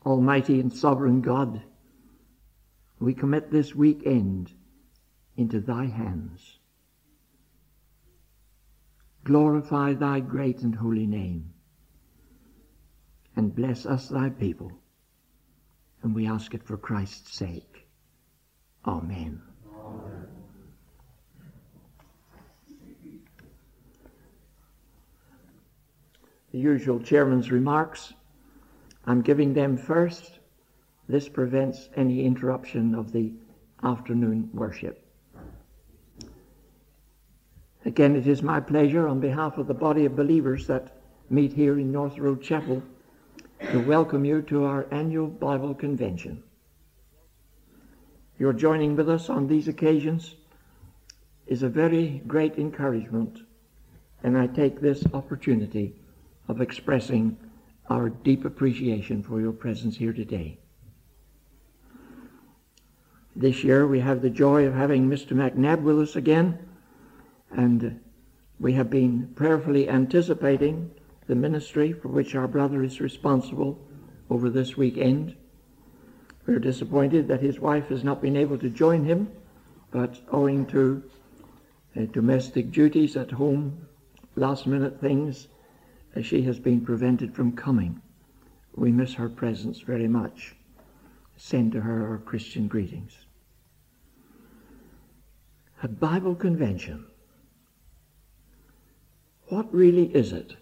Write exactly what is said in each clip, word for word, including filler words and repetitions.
Almighty and sovereign God, we commit this weekend into thy hands. Glorify thy great and holy name, and bless us thy people. And we ask it for Christ's sake. Amen. Amen. The usual chairman's remarks. I'm giving them first. This prevents any interruption of the afternoon worship. Again, it is my pleasure on behalf of the body of believers that meet here in North Road Chapel to welcome you to our annual Bible Convention. Your joining with us on these occasions is a very great encouragement, and I take this opportunity of expressing our deep appreciation for your presence here today. This year we have the joy of having Mister McNabb with us again, and we have been prayerfully anticipating the ministry for which our brother is responsible over this weekend. We're disappointed that his wife has not been able to join him, but owing to uh, domestic duties at home, last-minute things, uh, she has been prevented from coming. We miss her presence very much. Send to her our Christian greetings. A Bible convention. What really is it?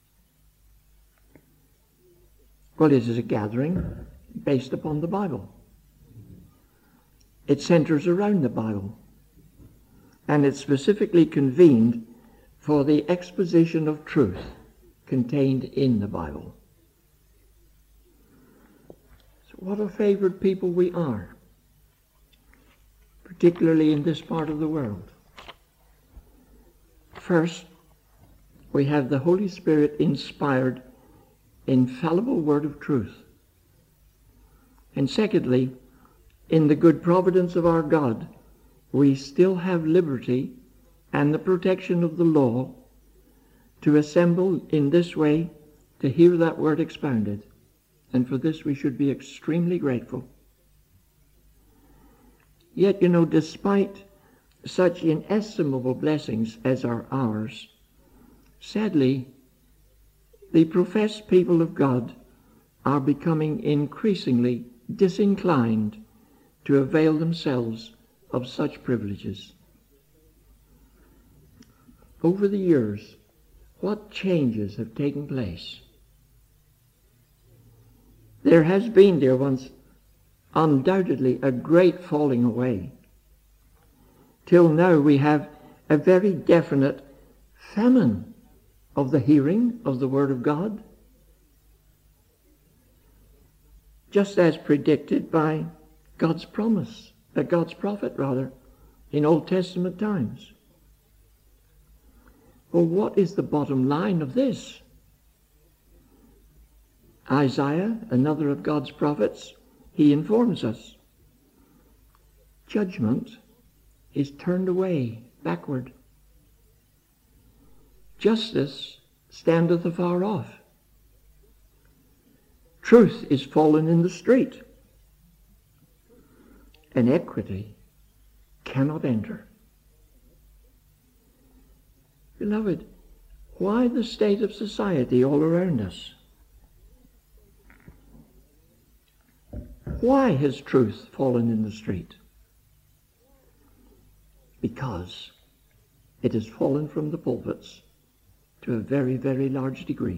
Well, it is a gathering based upon the Bible. It centers around the Bible, and it's specifically convened for the exposition of truth contained in the Bible. So what a favored people we are, particularly in this part of the world. First, we have the Holy Spirit inspired, infallible word of truth. And secondly, in the good providence of our God, we still have liberty and the protection of the law to assemble in this way to hear that word expounded. And for this we should be extremely grateful. Yet, you know, despite such inestimable blessings as are ours, sadly, the professed people of God are becoming increasingly disinclined to avail themselves of such privileges. Over the years, what changes have taken place? There has been, dear ones, undoubtedly a great falling away. Till now we have a very definite famine of the hearing of the Word of God, just as predicted by God's promise, uh, God's prophet rather, in Old Testament times. Well, what is the bottom line of this? Isaiah, another of God's prophets, he informs us. Judgment is turned away, backward. Justice standeth afar off. Truth is fallen in the street, and equity cannot enter. Beloved, why the state of society all around us? Why has truth fallen in the street? Because it has fallen from the pulpits to a very, very large degree.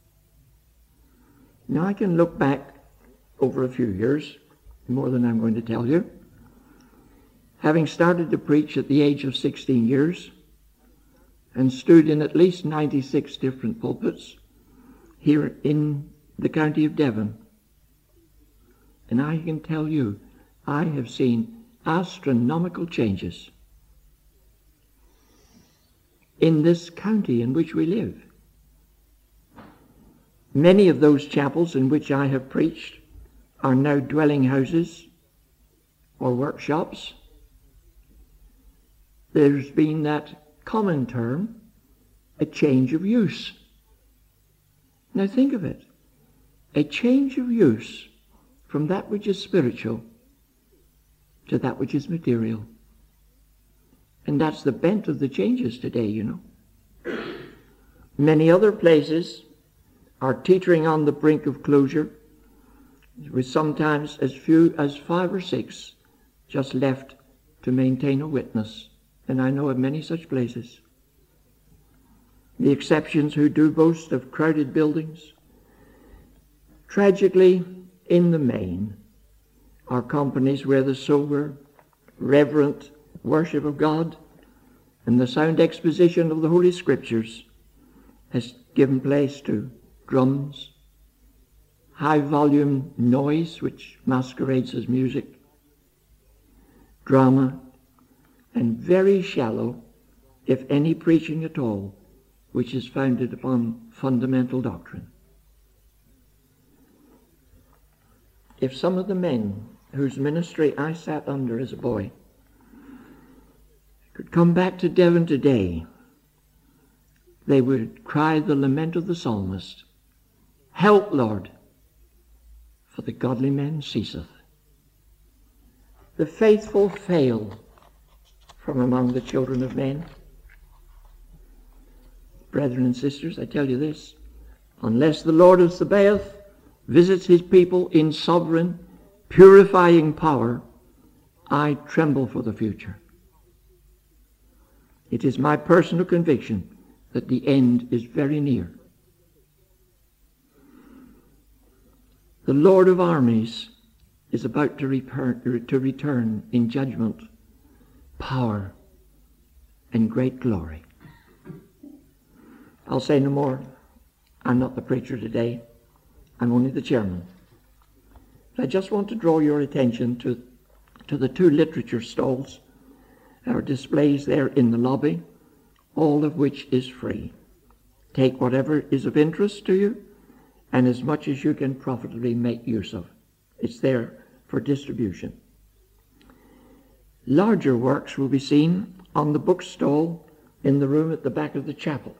Now I can look back over a few years, more than I'm going to tell you. Having started to preach at the age of sixteen years and stood in at least ninety-six different pulpits here in the county of Devon. And I can tell you, I have seen astronomical changes in this county in which we live. Many of those chapels in which I have preached are now dwelling houses or workshops. There's been that common term, a change of use. Now think of it. A change of use from that which is spiritual to that which is material. And that's the bent of the changes today, you know. Many other places are teetering on the brink of closure, with sometimes as few as five or six just left to maintain a witness. And I know of many such places. The exceptions who do boast of crowded buildings, tragically, in the main, are companies where the sober, reverent worship of God and the sound exposition of the Holy Scriptures has given place to drums, high-volume noise which masquerades as music, drama, and very shallow, if any, preaching at all, which is founded upon fundamental doctrine. If some of the men whose ministry I sat under as a boy could come back to Devon today, they would cry the lament of the psalmist, "Help, Lord, for the godly man ceaseth." The faithful fail from among the children of men. Brethren and sisters, I tell you this, unless the Lord of Sabaoth visits his people in sovereign, purifying power, I tremble for the future. It is my personal conviction that the end is very near. The Lord of armies is about to return, to return in judgment, power, and great glory. I'll say no more. I'm not the preacher today. I'm only the chairman. But I just want to draw your attention to, to the two literature stalls that are displays there in the lobby, all of which is free. Take whatever is of interest to you and as much as you can profitably make use of. It's there for distribution. Larger works will be seen on the bookstall in the room at the back of the chapel.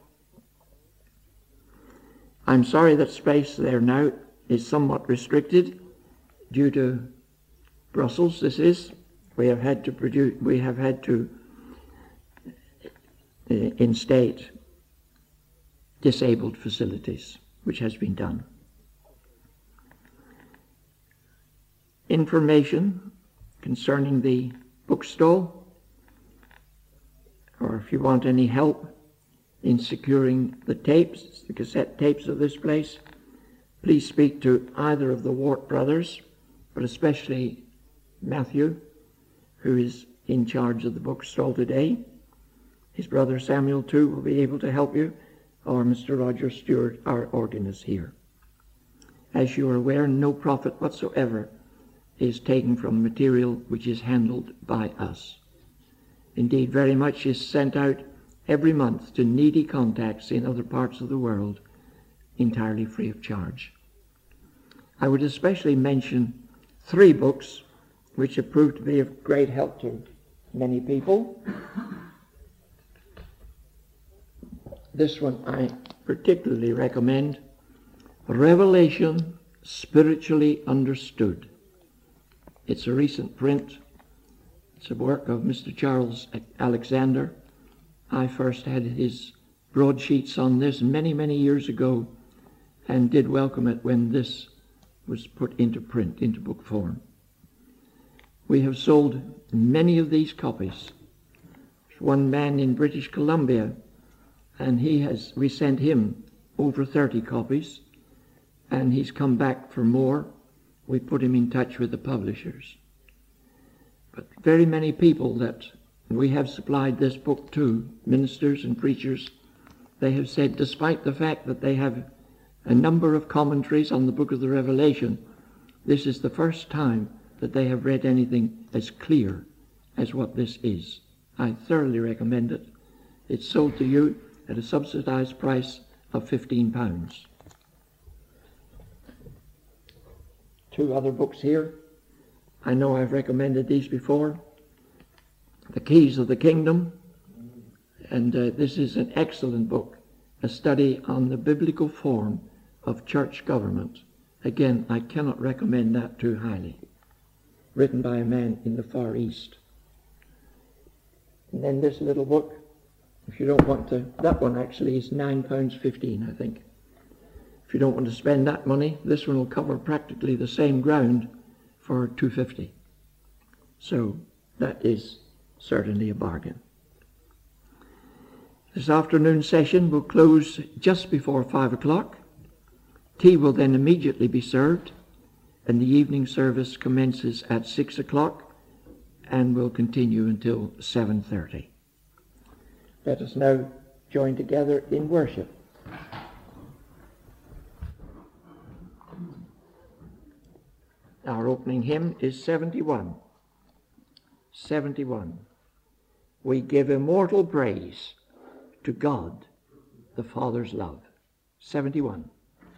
I'm sorry that space there now is somewhat restricted due to Brussels. This is we have had to produce. We have had to uh, instate disabled facilities, which has been done. Information concerning the bookstall, or if you want any help in securing the tapes, the cassette tapes of this place, please speak to either of the Wart brothers, but especially Matthew, who is in charge of the bookstall today. His brother Samuel, too, will be able to help you, or Mister Roger Stewart, our organist here. As you are aware, no profit whatsoever is taken from material which is handled by us. Indeed, very much is sent out every month to needy contacts in other parts of the world, entirely free of charge. I would especially mention three books which have proved to be of great help to many people. This one I particularly recommend, Revelation Spiritually Understood. It's a recent print. It's a work of Mister Charles Alexander. I first had his broadsheets on this many, many years ago and did welcome it when this was put into print, into book form. We have sold many of these copies. There's one man in British Columbia, and he has, we sent him over thirty copies, and he's come back for more. We put him in touch with the publishers. But very many people that we have supplied this book to, ministers and preachers, they have said, despite the fact that they have a number of commentaries on the book of the Revelation, this is the first time that they have read anything as clear as what this is. I thoroughly recommend it. It's sold to you at a subsidized price of fifteen pounds. Two other books here. I know I've recommended these before. The Keys of the Kingdom. And uh, this is an excellent book, a study on the biblical form of church government Again, I cannot recommend that too highly. Written by a man in the Far East. And then this little book, if you don't want to, that one actually is nine pounds fifteen, I think. If you don't want to spend that money, this one will cover practically the same ground for two fifty. So that is certainly a bargain. This afternoon session will close just before five o'clock. Tea will then immediately be served, and the evening service commences at six o'clock and will continue until seven thirty. Let us now join together in worship. Our opening hymn is seventy-one. seventy-one. We give immortal praise to God, the Father's love. seventy-one.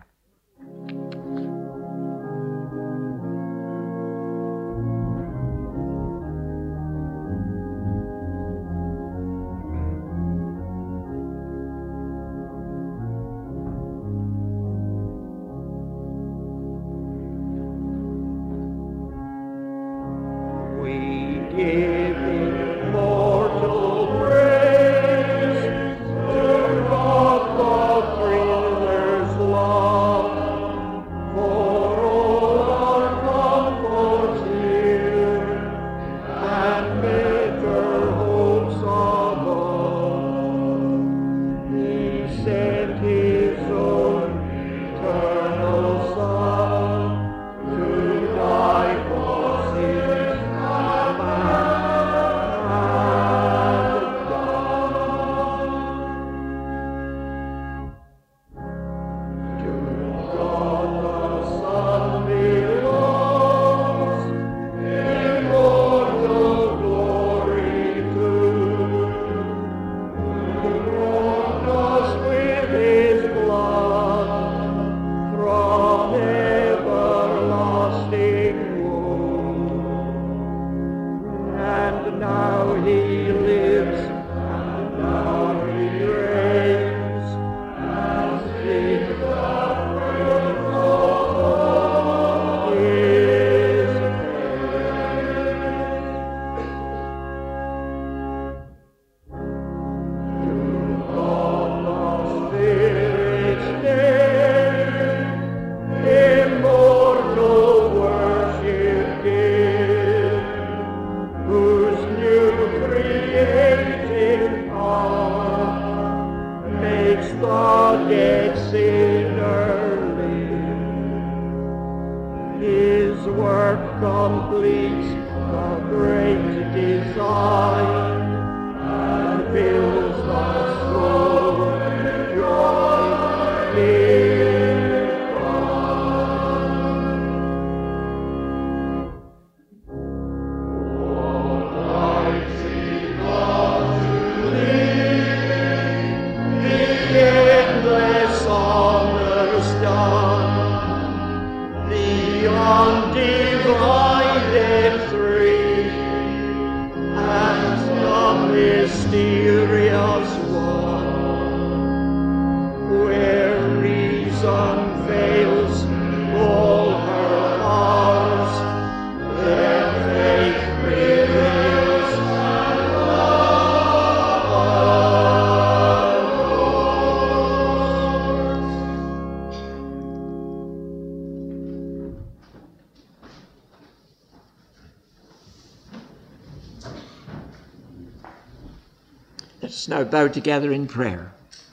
Let us now bow together in prayer.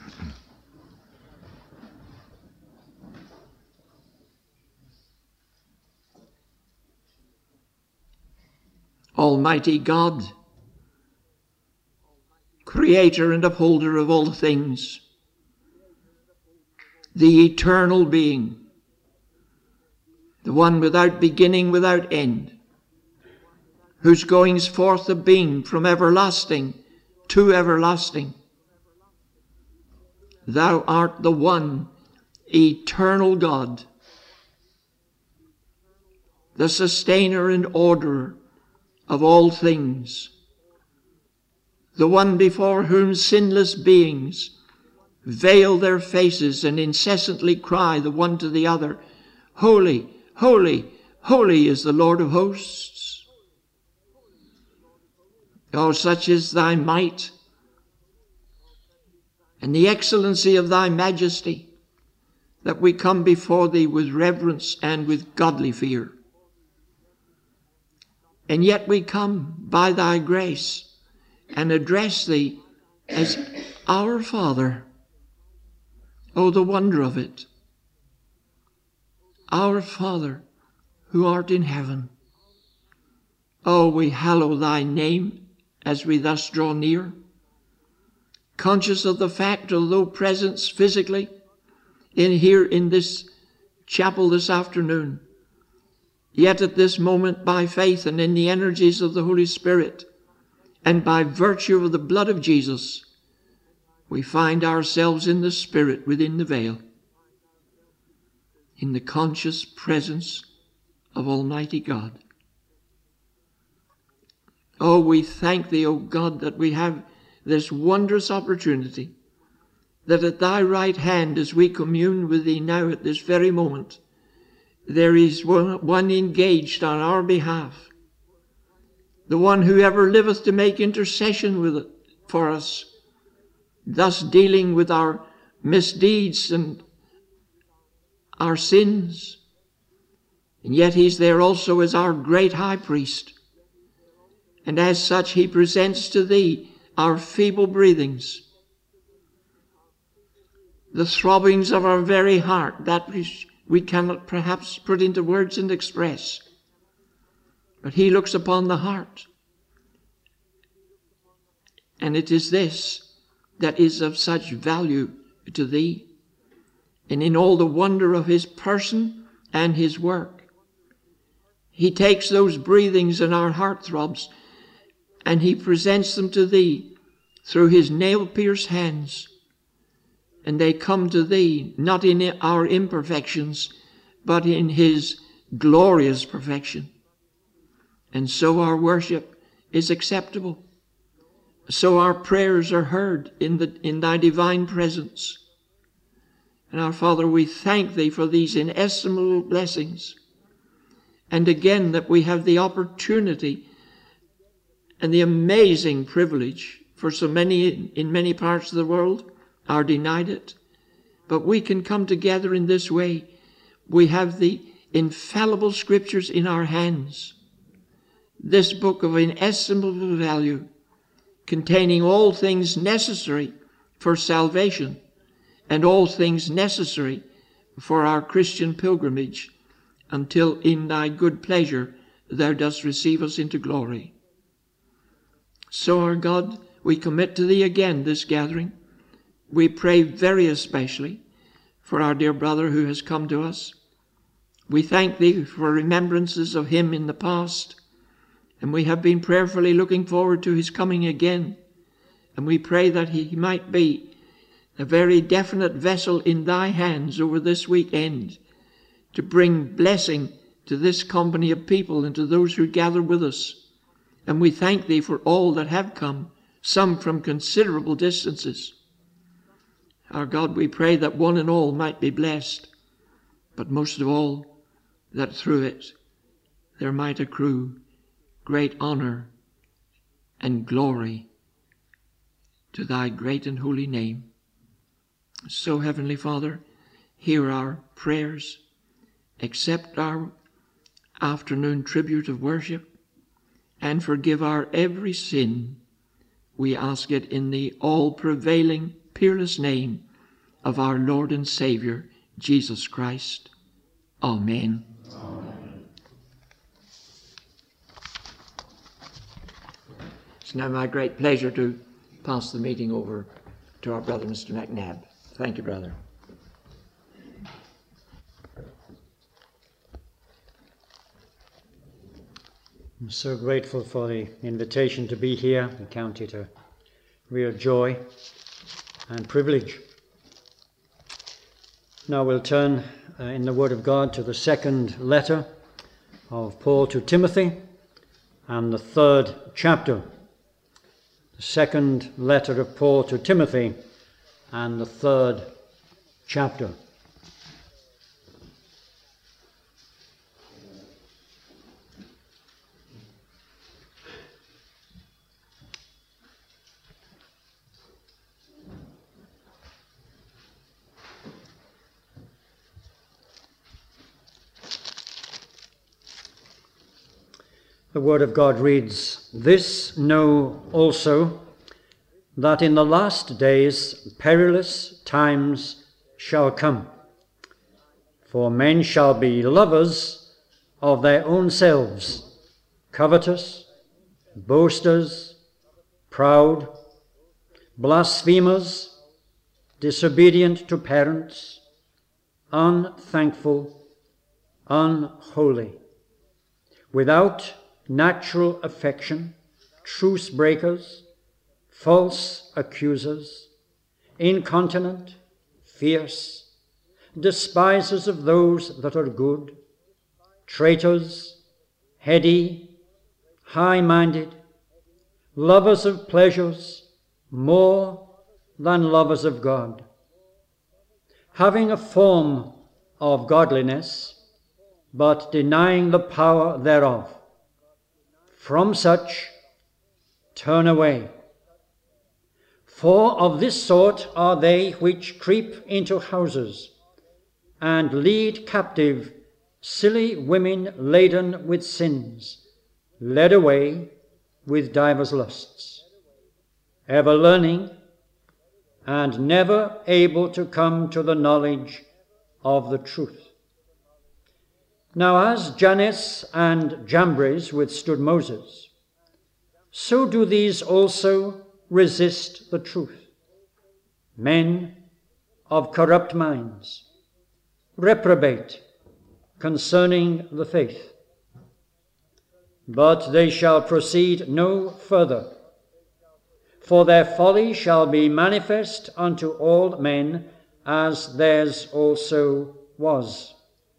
Almighty God, Creator and upholder of all things, the eternal being, the one without beginning, without end, whose goings forth have been from everlasting to everlasting. Thou art the one eternal God, the sustainer and orderer of all things, the one before whom sinless beings veil their faces and incessantly cry the one to the other, Holy, holy, holy is the Lord of hosts. Oh, such is thy might and the excellency of thy majesty, that we come before thee with reverence and with godly fear. And yet we come by thy grace and address thee as our Father. Oh, the wonder of it. Our Father, who art in heaven. Oh, we hallow thy name as we thus draw near, conscious of the fact, although presence physically in here in this chapel this afternoon, yet at this moment by faith and in the energies of the Holy Spirit and by virtue of the blood of Jesus, we find ourselves in the Spirit within the veil, in the conscious presence of Almighty God. Oh, we thank thee, O God, that we have this wondrous opportunity, that at thy right hand, as we commune with thee now at this very moment, there is one, one engaged on our behalf, the one who ever liveth to make intercession with it for us, thus dealing with our misdeeds and our sins. And yet he's there also as our great high priest. And as such he presents to thee our feeble breathings, the throbbings of our very heart, that which we cannot perhaps put into words and express. But he looks upon the heart. And it is this that is of such value to thee. And in all the wonder of his person and his work, he takes those breathings and our heart throbs, and he presents them to thee through his nail-pierced hands. And they come to thee not in our imperfections, but in his glorious perfection. And so our worship is acceptable. So our prayers are heard in, the, in thy divine presence. And our Father, we thank thee for these inestimable blessings. And again that we have the opportunity and the amazing privilege, for so many in many parts of the world are denied it. But we can come together in this way. We have the infallible scriptures in our hands. This book of inestimable value, containing all things necessary for salvation and all things necessary for our Christian pilgrimage, until in thy good pleasure thou dost receive us into glory. So, our God, we commit to thee again this gathering. We pray very especially for our dear brother who has come to us. We thank thee for remembrances of him in the past, and we have been prayerfully looking forward to his coming again. And we pray that he might be a very definite vessel in thy hands over this weekend, to bring blessing to this company of people and to those who gather with us. And we thank thee for all that have come, some from considerable distances. Our God, we pray that one and all might be blessed, but most of all, that through it there might accrue great honor and glory to thy great and holy name. So, Heavenly Father, hear our prayers, accept our afternoon tribute of worship, and forgive our every sin. We ask it in the all-prevailing, peerless name of our Lord and Savior, Jesus Christ. Amen. Amen. It's now my great pleasure to pass the meeting over to our brother, Mister McNabb. Thank you, brother. I'm so grateful for the invitation to be here. I count it a real joy and privilege. Now we'll turn uh, in the Word of God to the second letter of Paul to Timothy and the third chapter. The second letter of Paul to Timothy and the third chapter. The word of God reads, "This know also, that in the last days perilous times shall come. For men shall be lovers of their own selves, covetous, boasters, proud, blasphemers, disobedient to parents, unthankful, unholy, without natural affection, truce breakers, false accusers, incontinent, fierce, despisers of those that are good, traitors, heady, high-minded, lovers of pleasures more than lovers of God, having a form of godliness, but denying the power thereof. From such turn away. For of this sort are they which creep into houses, and lead captive silly women laden with sins, led away with divers lusts, ever learning, and never able to come to the knowledge of the truth. Now as Jannes and Jambres withstood Moses, so do these also resist the truth. Men of corrupt minds, reprobate concerning the faith. But they shall proceed no further, for their folly shall be manifest unto all men, as theirs also was.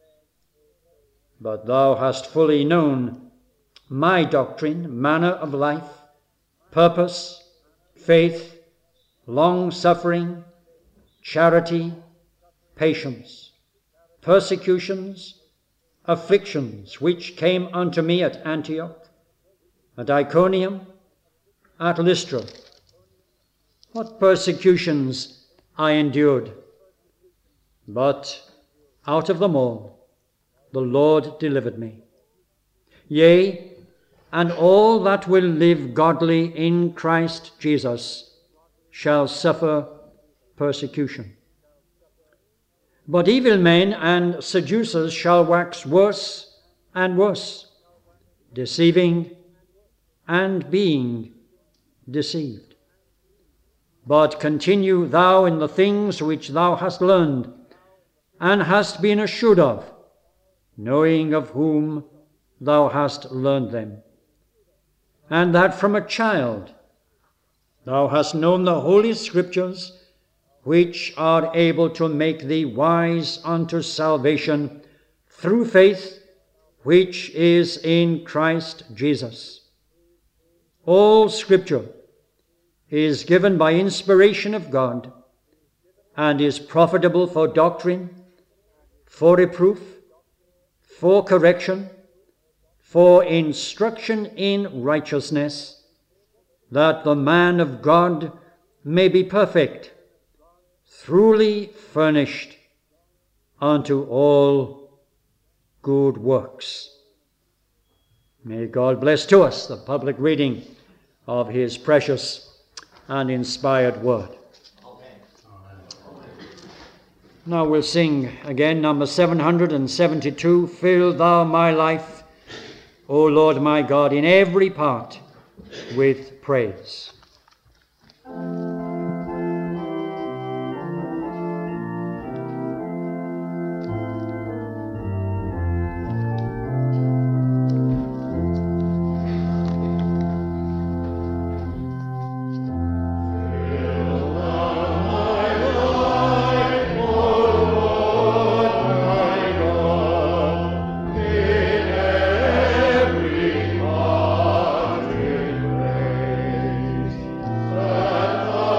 But thou hast fully known my doctrine, manner of life, purpose, faith, long-suffering, charity, patience, persecutions, afflictions, which came unto me at Antioch, at Iconium, at Lystra. What persecutions I endured, but out of them all the Lord delivered me. Yea, and all that will live godly in Christ Jesus shall suffer persecution. But evil men and seducers shall wax worse and worse, deceiving and being deceived. But continue thou in the things which thou hast learned, and hast been assured of, knowing of whom thou hast learned them, and that from a child thou hast known the holy scriptures, which are able to make thee wise unto salvation through faith which is in Christ Jesus. All scripture is given by inspiration of God, and is profitable for doctrine, for reproof, for correction, for instruction in righteousness, that the man of God may be perfect, truly furnished unto all good works. May God bless to us the public reading of his precious and inspired word. Now we'll sing again number seven hundred seventy-two, Fill thou my life, O Lord my God, in every part with praise. That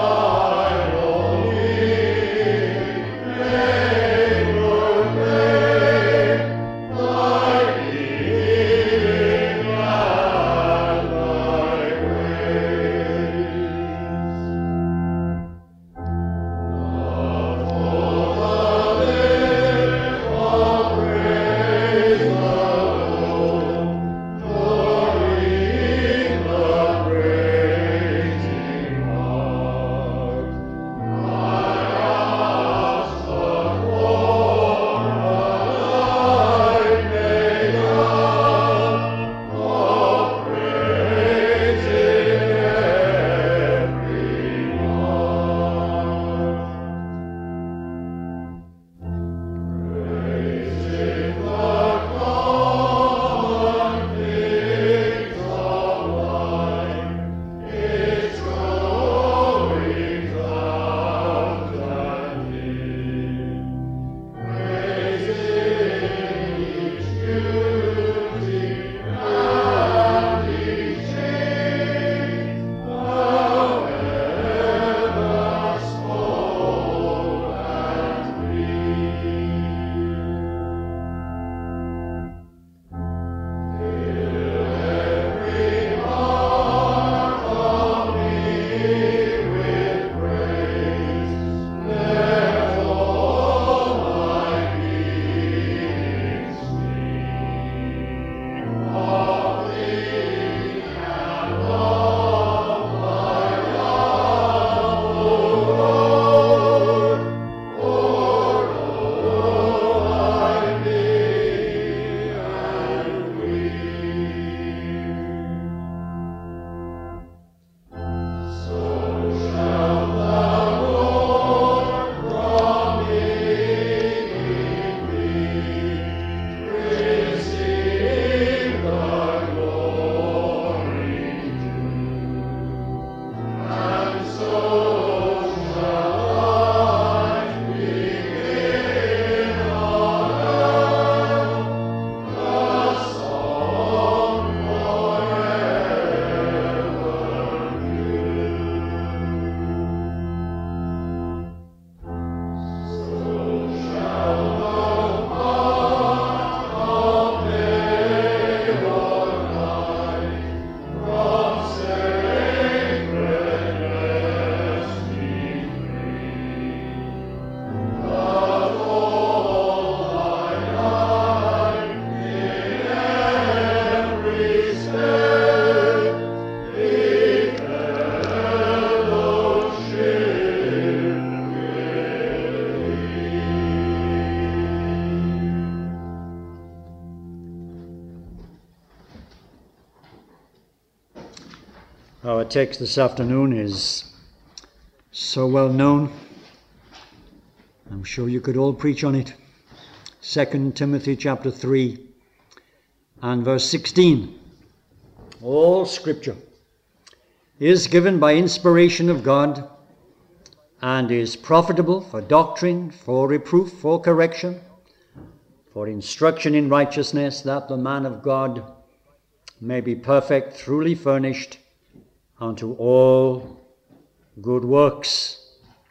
Our text this afternoon is so well known, I'm sure you could all preach on it. Second Timothy chapter three and verse sixteen. All Scripture is given by inspiration of God and is profitable for doctrine, for reproof, for correction, for instruction in righteousness, that the man of God may be perfect, truly furnished unto all good works.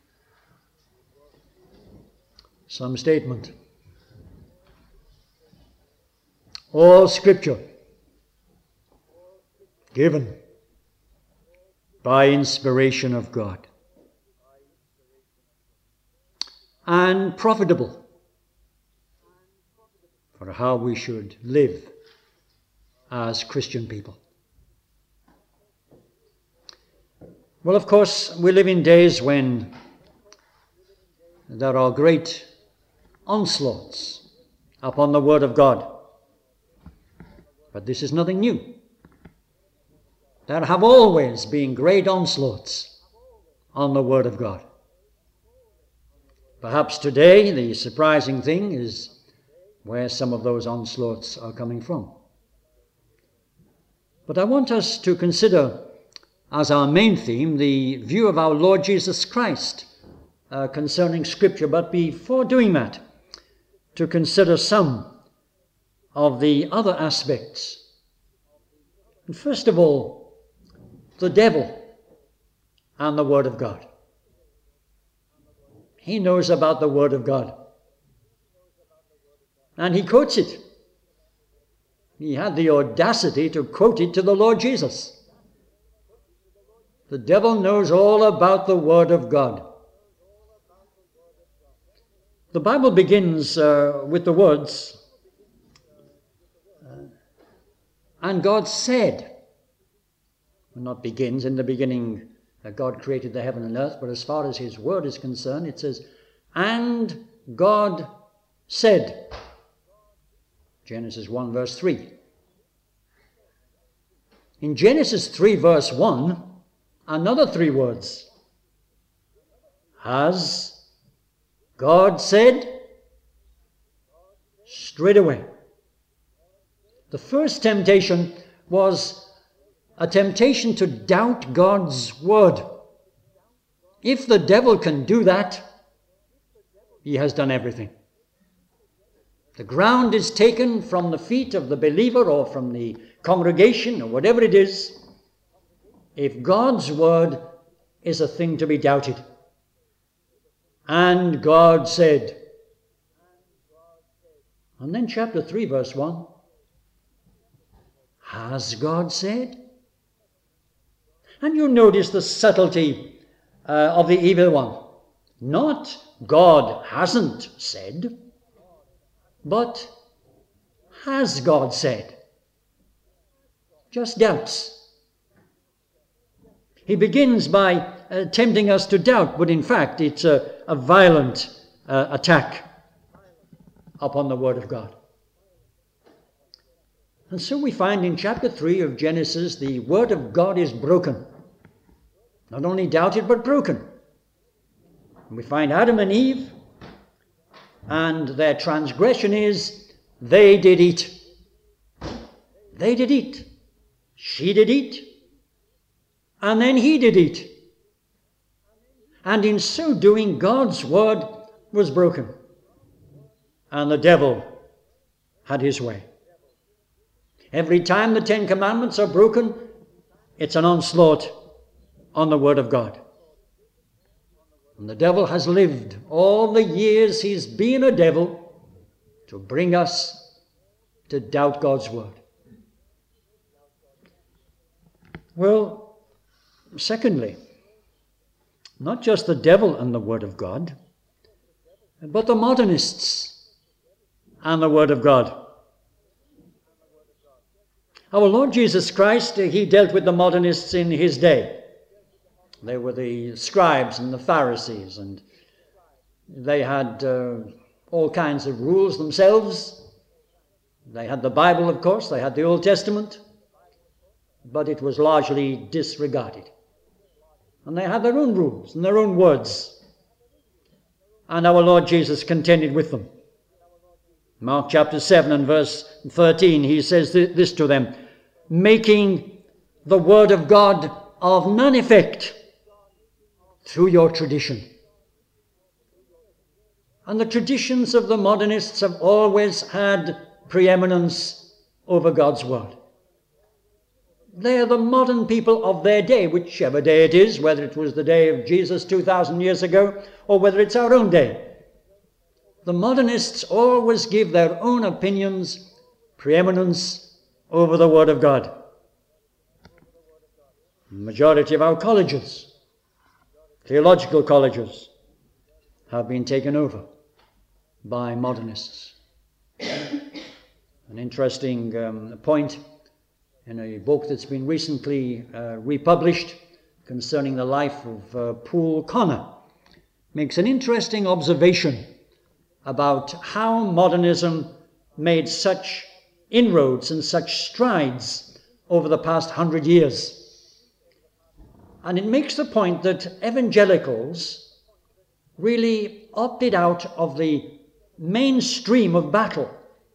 Some statement. All Scripture given by inspiration of God and profitable for how we should live as Christian people. Well, of course, we live in days when there are great onslaughts upon the Word of God. But this is nothing new. There have always been great onslaughts on the Word of God. Perhaps today the surprising thing is where some of those onslaughts are coming from. But I want us to consider as our main theme the view of our Lord Jesus Christ uh, concerning Scripture. But before doing that, to consider some of the other aspects. And first of all, the devil and the Word of God. He knows about the Word of God. And he quotes it. He had the audacity to quote it to the Lord Jesus. The devil knows all about the Word of God. The Bible begins uh, with the words, uh, and God said. Well, not begins, in the beginning uh, God created the heaven and earth, but as far as his word is concerned, it says, and God said. Genesis one verse three. In Genesis three verse one, another three words. Has God said? Straight away. The first temptation was a temptation to doubt God's word. If the devil can do that, he has done everything. The ground is taken from the feet of the believer or from the congregation or whatever it is, if God's word is a thing to be doubted. And God said. And then chapter three verse one. Has God said? And you notice the subtlety uh, of the evil one. Not God hasn't said, but has God said? Just doubts. He begins by uh, tempting us to doubt, but in fact it's a, a violent uh, attack upon the Word of God. And so we find in chapter three of Genesis, the Word of God is broken. Not only doubted, but broken. And we find Adam and Eve, and their transgression is, they did eat. They did eat. She did eat. And then he did eat. And in so doing, God's word was broken. And the devil had his way. Every time the Ten Commandments are broken, it's an onslaught on the Word of God. And the devil has lived all the years he's been a devil to bring us to doubt God's Word. Well, secondly, not just the devil and the Word of God, but the modernists and the Word of God. Our Lord Jesus Christ, he dealt with the modernists in his day. They were the scribes and the Pharisees, and they had uh, all kinds of rules themselves. They had the Bible, of course. They had the Old Testament. but it was largely disregarded. And they had their own rules and their own words. And our Lord Jesus contended with them. Mark chapter seven and verse thirteen, he says this to them, making the word of God of none effect through your tradition. And the traditions of the modernists have always had preeminence over God's word. They are the modern people of their day, whichever day it is, whether it was the day of Jesus two thousand years ago or whether it's our own day. The modernists always give their own opinions preeminence over the Word of God. The majority of our colleges, theological colleges, have been taken over by modernists. An interesting um, point in a book that's been recently uh, republished concerning the life of uh, Poole Connor makes an interesting observation about how modernism made such inroads and such strides over the past hundred years. And it makes the point that evangelicals really opted out of the mainstream of battle,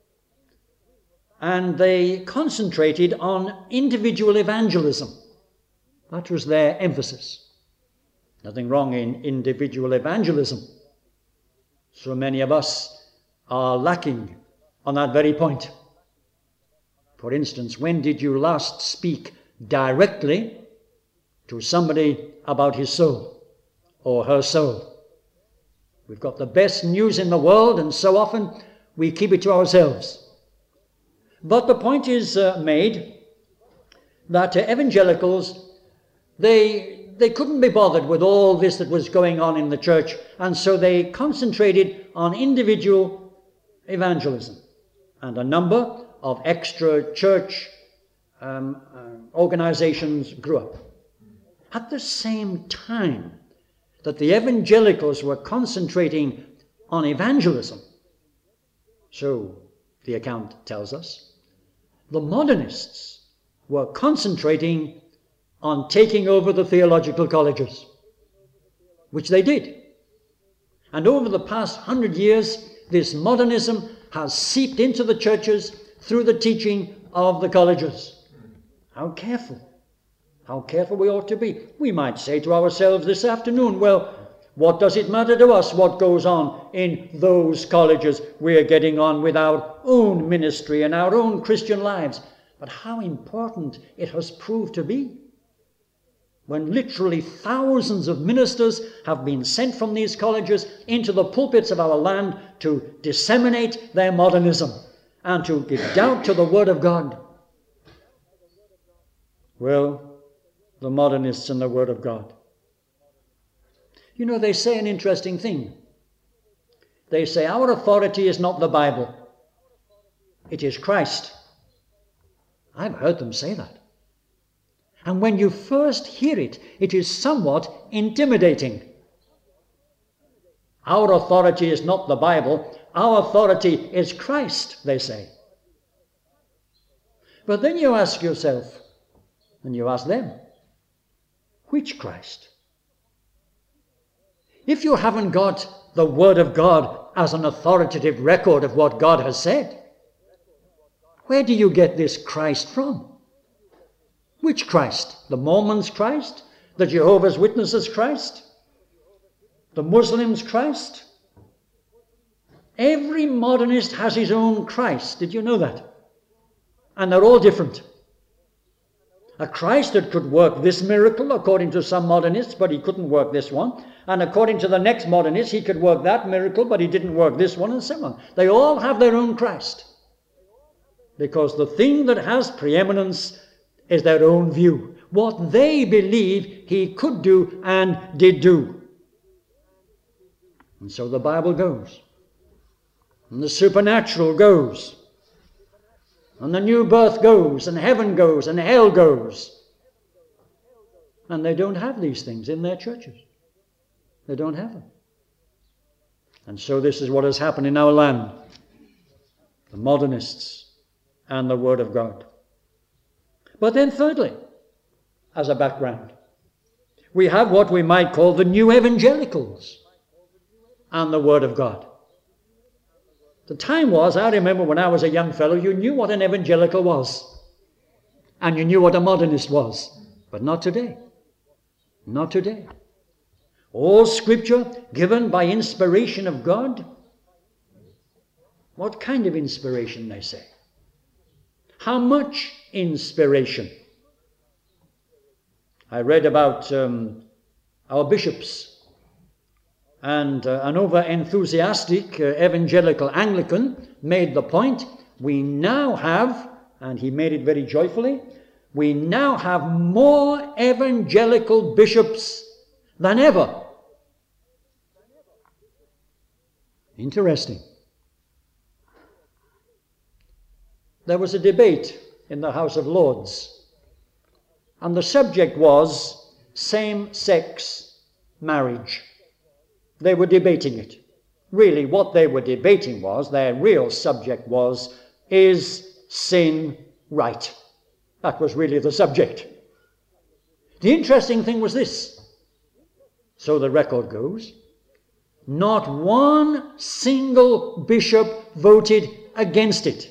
and they concentrated on individual evangelism. That was their emphasis. Nothing wrong in individual evangelism. So many of us are lacking on that very point. For instance, when did you last speak directly to somebody about his soul or her soul? We've got the best news in the world, and so often we keep it to ourselves. But the point is uh, made that uh, evangelicals, they They couldn't be bothered with all this that was going on in the church, and so they concentrated on individual evangelism. And a number of extra church um, uh, organizations grew up. At the same time that the evangelicals were concentrating on evangelism, so the account tells us, the modernists were concentrating on taking over the theological colleges, which they did. And over the past hundred years, this modernism has seeped into the churches through the teaching of the colleges. How careful, how careful we ought to be. We might say to ourselves this afternoon, well, what does it matter to us what goes on in those colleges? We're getting on with our own ministry and our own Christian lives. But how important it has proved to be, when literally thousands of ministers have been sent from these colleges into the pulpits of our land to disseminate their modernism and to give doubt to the Word of God. Well, the modernists and the Word of God. You know, they say an interesting thing. They say our authority is not the Bible, it is Christ. I've heard them say that. And when you first hear it, it is somewhat intimidating. Our authority is not the Bible, our authority is Christ, they say. But then you ask yourself, and you ask them, which Christ? If you haven't got the Word of God as an authoritative record of what God has said, where do you get this Christ from? Which Christ? The Mormons' Christ? The Jehovah's Witnesses' Christ? The Muslims' Christ? Every modernist has his own Christ. Did you know that? And they're all different. A Christ that could work this miracle, according to some modernists, but he couldn't work this one. And according to the next modernist, he could work that miracle, but he didn't work this one, and so on. They all have their own Christ. Because the thing that has preeminence is their own view. What they believe he could do and did do. And so the Bible goes. And the supernatural goes. And the new birth goes. And heaven goes. And hell goes. And they don't have these things in their churches. They don't have them. And so this is what has happened in our land. The modernists and the Word of God. But then thirdly, as a background. We have what we might call the new evangelicals and the Word of God. The time was, I remember when I was a young fellow, you knew what an evangelical was. And you knew what a modernist was. But not today. Not today. All Scripture given by inspiration of God. What kind of inspiration, they say? How much inspiration? I read about um, our bishops, and uh, an over-enthusiastic uh, evangelical Anglican made the point, we now have, and he made it very joyfully, we now have more evangelical bishops than ever. Interesting. There was a debate in the House of Lords, and the subject was same-sex marriage. They were debating it. Really, what they were debating was, their real subject was, is sin right? That was really the subject. The interesting thing was this, so the record goes, not one single bishop voted against it.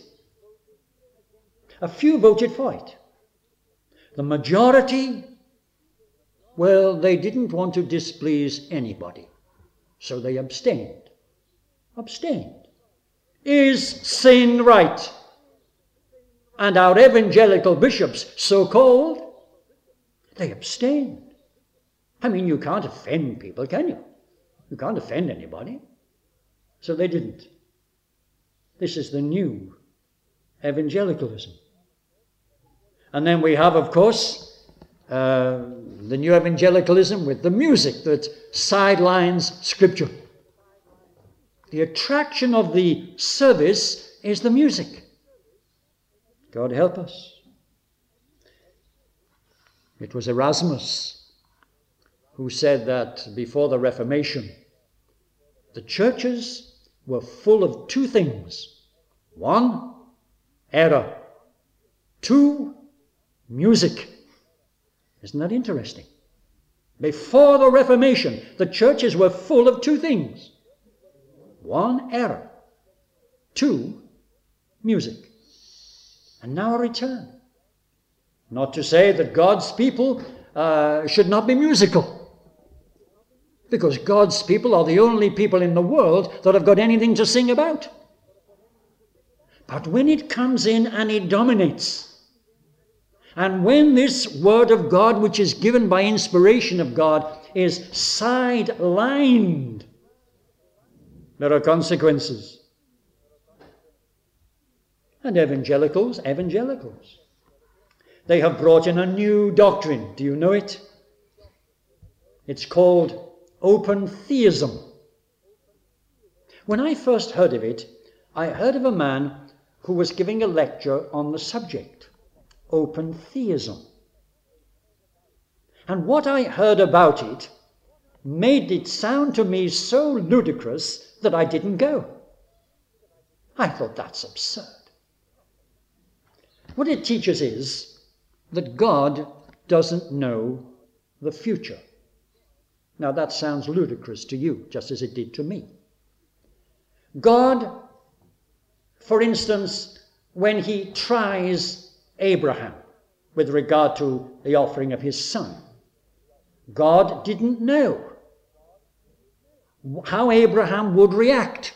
A few voted for it. The majority, well, they didn't want to displease anybody, so they abstained. Abstained. Is sin right? And our evangelical bishops, so-called, they abstained. I mean, you can't offend people, can you? You can't offend anybody. So they didn't. This is the new evangelicalism. And then we have, of course, uh, the new evangelicalism with the music that sidelines Scripture. The attraction of the service is the music. God help us. It was Erasmus who said that before the Reformation, the churches were full of two things. One, error. Two, music. Isn't that interesting? Before the Reformation, the churches were full of two things. One, error. Two, music. And now a return. Not to say that God's people uh, should not be musical. Because God's people are the only people in the world that have got anything to sing about. But when it comes in and it dominates, and when this word of God, which is given by inspiration of God, is sidelined, there are consequences. And evangelicals, evangelicals. They have brought in a new doctrine. Do you know it? It's called open theism. When I first heard of it, I heard of a man who was giving a lecture on the subject, open theism. And what I heard about it made it sound to me so ludicrous that I didn't go. I thought, that's absurd. What it teaches is that God doesn't know the future. Now that sounds ludicrous to you, just as it did to me. God, for instance, when he tries Abraham with regard to the offering of his son, God didn't know how Abraham would react.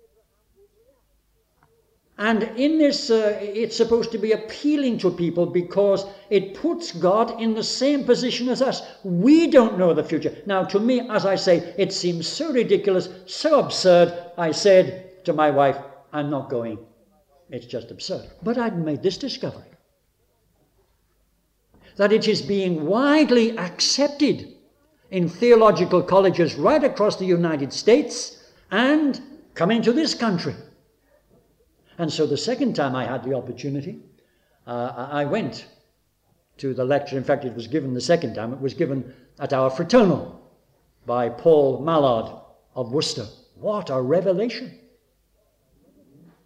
And in this, uh, it's supposed to be appealing to people because it puts God in the same position as us. We don't know the future. Now, to me, as I say, it seems so ridiculous, so absurd. I said to my wife, I'm not going. It's just absurd. But I'd made this discovery, that it is being widely accepted in theological colleges right across the United States and coming to this country. And so the second time I had the opportunity, uh, I went to the lecture. In fact, it was given the second time. It was given at our fraternal by Paul Mallard of Worcester. What a revelation.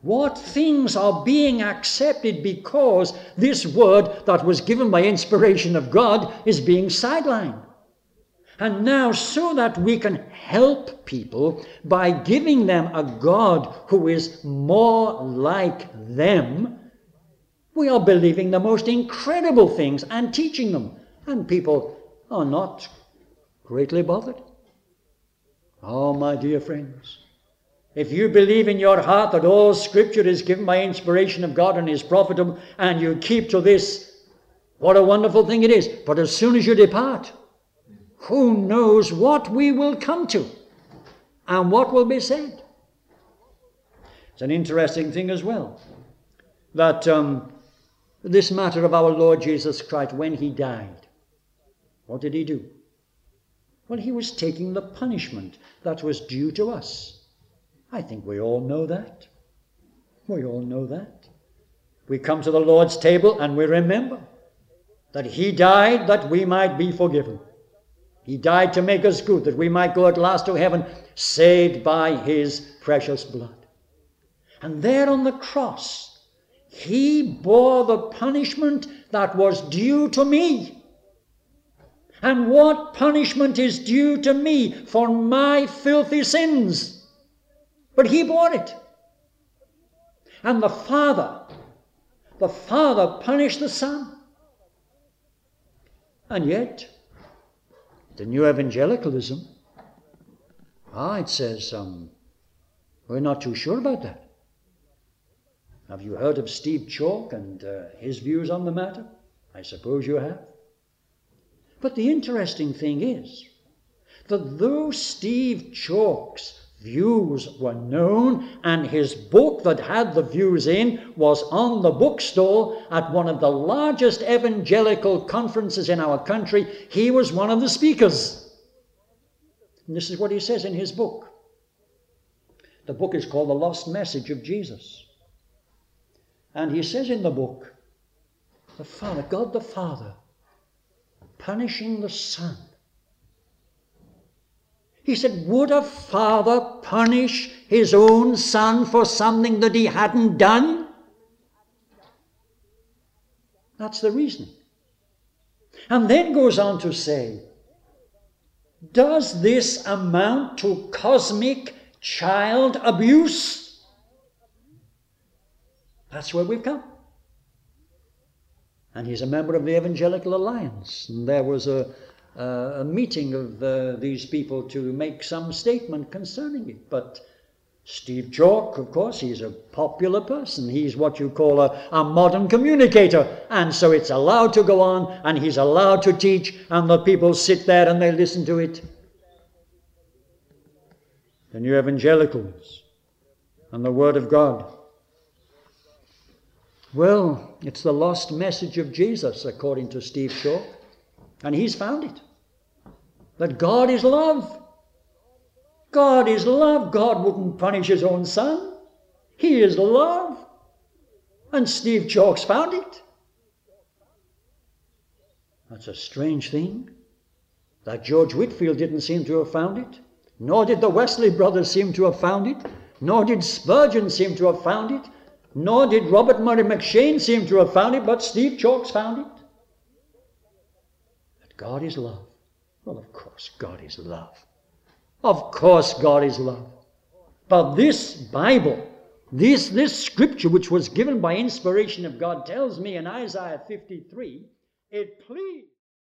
What things are being accepted because this word that was given by inspiration of God is being sidelined? And now, so that we can help people by giving them a God who is more like them, we are believing the most incredible things and teaching them. And people are not greatly bothered. Oh, my dear friends, if you believe in your heart that all Scripture is given by inspiration of God and is profitable, and you keep to this, what a wonderful thing it is. But as soon as you depart, who knows what we will come to and what will be said. It's an interesting thing as well, that um, this matter of our Lord Jesus Christ, when he died, what did he do? Well, he was taking the punishment that was due to us. I think we all know that. We all know that. We come to the Lord's table and we remember that he died that we might be forgiven. He died to make us good, that we might go at last to heaven, saved by his precious blood. And there on the cross, he bore the punishment that was due to me. And what punishment is due to me for my filthy sins? But he bore it. And the Father, the Father punished the Son. And yet, the new evangelicalism, ah, it says, um, we're not too sure about that. Have you heard of Steve Chalke and uh, his views on the matter? I suppose you have. But the interesting thing is that though Steve Chalke's views were known, and his book that had the views in was on the bookstall at one of the largest evangelical conferences in our country, he was one of the speakers. And this is what he says in his book. The book is called The Lost Message of Jesus. And he says in the book, the Father, God the Father, punishing the Son. He said, would a father punish his own son for something that he hadn't done? That's the reasoning. And then goes on to say, does this amount to cosmic child abuse? That's where we've come. And he's a member of the Evangelical Alliance. And there was a Uh, a meeting of uh, these people to make some statement concerning it. But Steve Chalke, of course, he's a popular person. He's what you call a, a modern communicator. And so it's allowed to go on, and he's allowed to teach, and the people sit there and they listen to it. The new evangelicals and the Word of God. Well, it's the lost message of Jesus, according to Steve Chalke. And he's found it. That God is love. God is love. God wouldn't punish his own son. He is love. And Steve Chalke's found it. That's a strange thing. That George Whitefield didn't seem to have found it. Nor did the Wesley brothers seem to have found it. Nor did Spurgeon seem to have found it. Nor did Robert Murray McCheyne seem to have found it. But Steve Chalke's found it. God is love. Well, of course, God is love. Of course, God is love. But this Bible, this, this scripture which was given by inspiration of God tells me in Isaiah fifty-three, it pleased.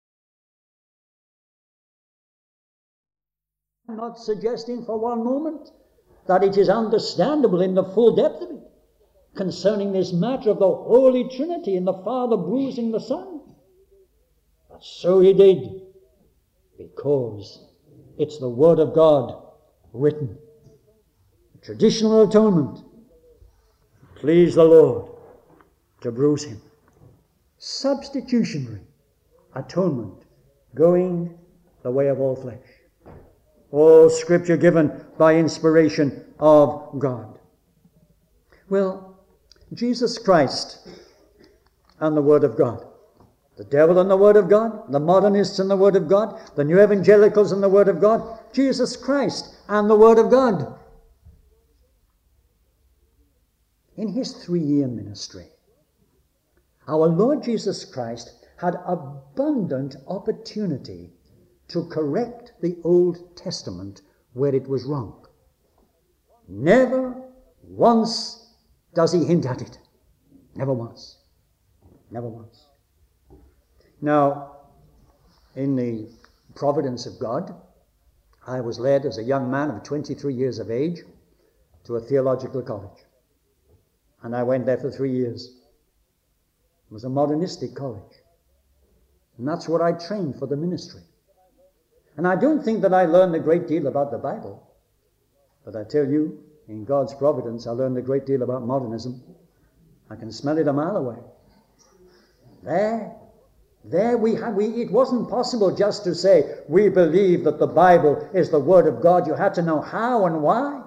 I'm not suggesting for one moment that it is understandable in the full depth of it concerning this matter of the Holy Trinity and the Father bruising the Son. So he did, because it's the Word of God written. Traditional atonement. Please the Lord to bruise him. Substitutionary atonement, going the way of all flesh. All Scripture given by inspiration of God. Well, Jesus Christ and the Word of God. The devil and the Word of God, the modernists and the Word of God, the new evangelicals and the Word of God, Jesus Christ and the Word of God. in his three-year ministry, our Lord Jesus Christ had abundant opportunity to correct the Old Testament where it was wrong. Never once does he hint at it. Never once. Never once. Now, in the providence of God, I was led as a young man of twenty-three years of age to a theological college. And I went there for three years. It was a modernistic college. And that's where I trained for the ministry. And I don't think that I learned a great deal about the Bible. But I tell you, in God's providence, I learned a great deal about modernism. I can smell it a mile away. There, there we had, we, it wasn't possible just to say, we believe that the Bible is the Word of God. You had to know how and why.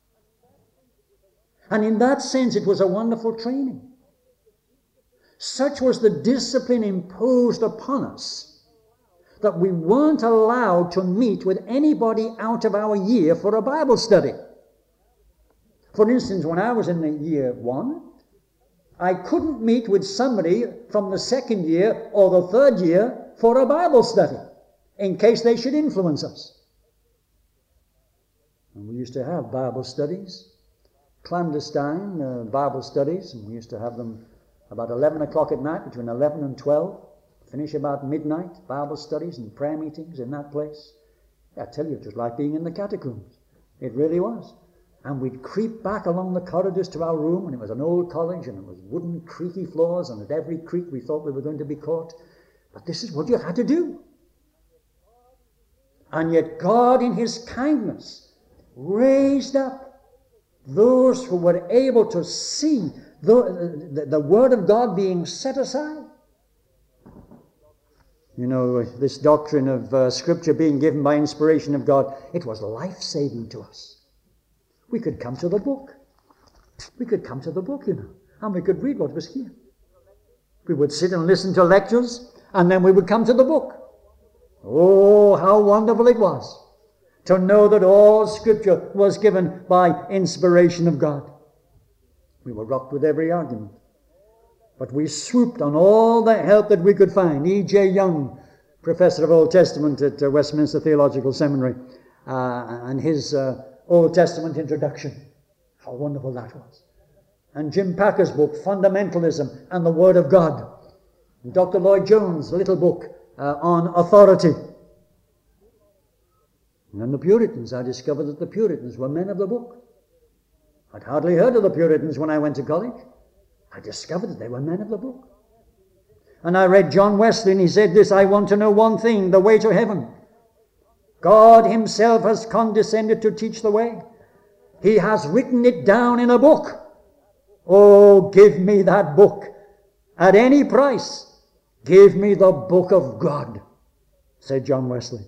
And in that sense, it was a wonderful training. Such was the discipline imposed upon us that we weren't allowed to meet with anybody out of our year for a Bible study. For instance, when I was in the year one, I couldn't meet with somebody from the second year or the third year for a Bible study, in case they should influence us. And we used to have Bible studies, clandestine uh, Bible studies, and we used to have them about eleven o'clock at night, between eleven and twelve, finish about midnight, Bible studies and prayer meetings in that place. I tell you, it was like being in the catacombs. It really was. And we'd creep back along the corridors to our room, and it was an old college, and it was wooden, creaky floors, and at every creak we thought we were going to be caught. But this is what you had to do. And yet God, in his kindness, raised up those who were able to see the, the, the Word of God being set aside. You know, this doctrine of uh, Scripture being given by inspiration of God, it was life-saving to us. We could come to the book. We could come to the book, you know, and we could read what was here. We would sit and listen to lectures, and then we would come to the book. Oh, how wonderful it was to know that all Scripture was given by inspiration of God. We were rocked with every argument. But we swooped on all the help that we could find. E J Young, professor of Old Testament at uh, Westminster Theological Seminary, uh, and his uh, Old Testament introduction. How wonderful that was. And Jim Packer's book, Fundamentalism and the Word of God. And Doctor Lloyd Jones' little book uh, on authority. And then the Puritans. I discovered that the Puritans were men of the book. I'd hardly heard of the Puritans when I went to college. I discovered that they were men of the book. And I read John Wesley, and he said this, I want to know one thing, the way to heaven. God himself has condescended to teach the way. He has written it down in a book. Oh, give me that book. At any price, give me the book of God, said John Wesley.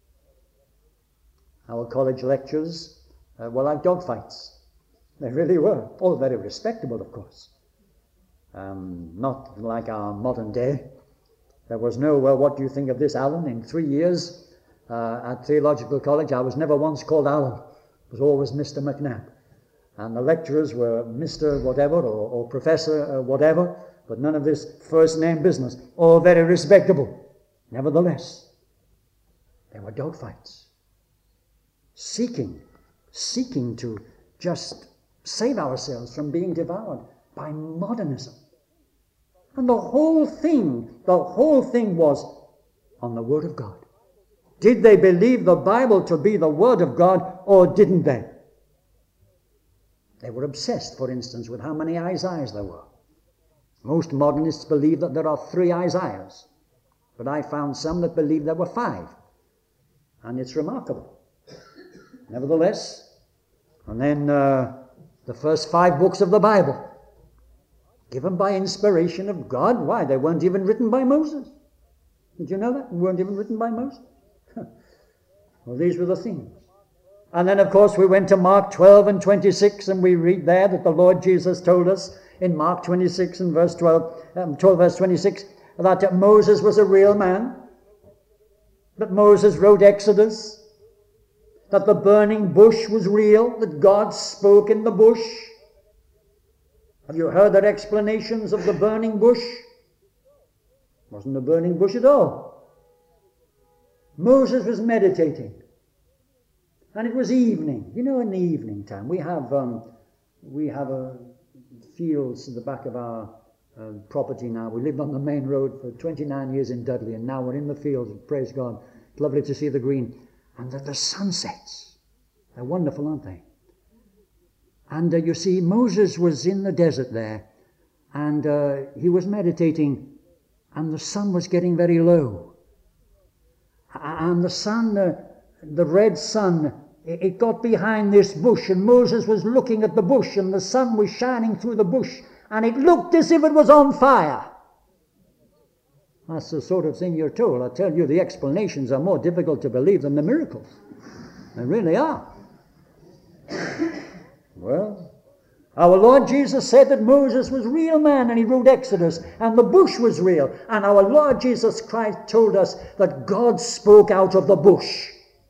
Our college lectures uh, were like dogfights. They really were. All very respectable, of course. Um, not like our modern day. There was no, well, what do you think of this, Alan? In three years uh, at theological college, I was never once called Alan. It was always Mister McNabb. And the lecturers were Mister whatever or, or Professor uh, whatever, but none of this first name business. All very respectable. Nevertheless, there were dogfights. Seeking, seeking to just save ourselves from being devoured by modernism. And the whole thing, the whole thing was on the Word of God. Did they believe the Bible to be the Word of God, or didn't they? They were obsessed, for instance, with how many Isaiahs there were. Most modernists believe that there are three Isaiahs, but I found some that believe there were five. And it's remarkable. Nevertheless, and then uh, the first five books of the Bible, given by inspiration of God. Why? They weren't even written by Moses. Did you know that? They weren't even written by Moses. Well, these were the things. And then, of course, we went to Mark twelve and twenty-six, and we read there that the Lord Jesus told us in Mark twenty-six and verse twelve, um, twelve verse twenty-six, that Moses was a real man, that Moses wrote Exodus, that the burning bush was real, that God spoke in the bush. Have you heard their explanations of the burning bush? It wasn't a burning bush at all. Moses was meditating. And it was evening. You know, in the evening time, we have um, we have a fields at the back of our uh, property now. We lived on the main road for twenty-nine years in Dudley, and now we're in the fields. Praise God. It's lovely to see the green. And the, the sunsets. They're wonderful, aren't they? And uh, you see, Moses was in the desert there, and uh, he was meditating, and the sun was getting very low. And the sun, uh, the red sun, it got behind this bush, and Moses was looking at the bush, and the sun was shining through the bush, and it looked as if it was on fire. That's the sort of thing you're told. I tell you, the explanations are more difficult to believe than the miracles. They really are. Well, our Lord Jesus said that Moses was real man, and he wrote Exodus, and the bush was real. And our Lord Jesus Christ told us that God spoke out of the bush.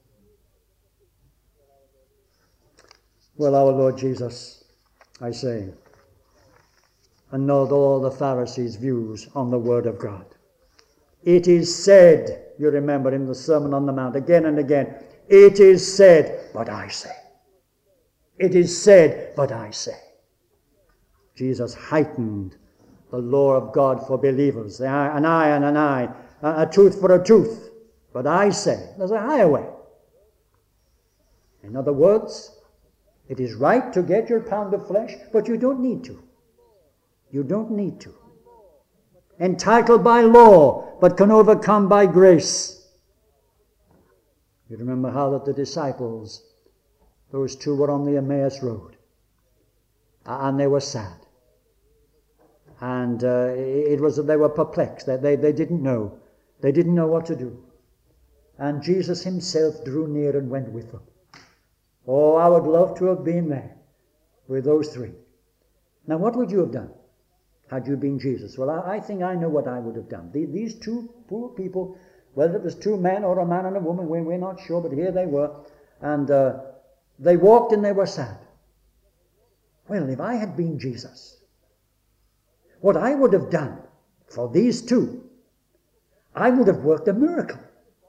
Well, our Lord Jesus, I say, annulled all the Pharisees' views on the Word of God. It is said, you remember in the Sermon on the Mount, again and again, it is said, but I say. It is said, but I say. Jesus heightened the law of God for believers. An eye and an eye, a tooth for a tooth. But I say, there's a higher way. In other words, it is right to get your pound of flesh, but you don't need to. You don't need to. Entitled by law, but can overcome by grace. You remember how that the disciples, those two were on the Emmaus Road, and they were sad. And uh, it was that they were perplexed. They, they, they didn't know. They didn't know what to do. And Jesus himself drew near and went with them. Oh, I would love to have been there with those three. Now, what would you have done had you been Jesus? Well, I, I think I know what I would have done. The, these two poor people, whether it was two men or a man and a woman, we're, we're not sure, but here they were. And uh, they walked and they were sad. Well, if I had been Jesus, what I would have done for these two, I would have worked a miracle.